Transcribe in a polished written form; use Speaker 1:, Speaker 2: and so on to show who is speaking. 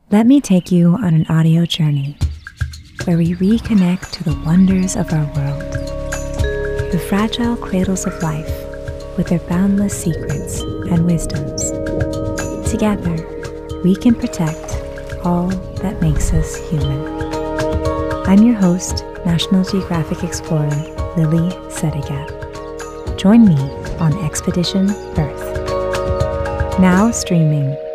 Speaker 1: Let me take you on an audio journey where we reconnect to the wonders of our world, the fragile cradles of life with their boundless secrets and wisdoms. Together, we can protect all that makes us human. I'm your host, National Geographic Explorer Lily Sedigat. Join me on Expedition Earth. Now streaming